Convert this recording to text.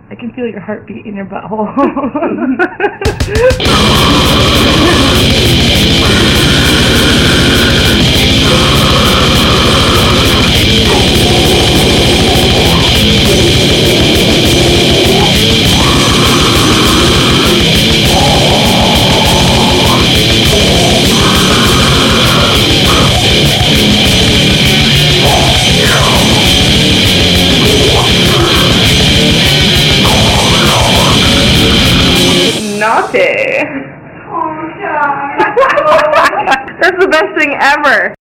I can feel your heartbeat in your butthole. Naughty. Oh, God. That's the best thing ever.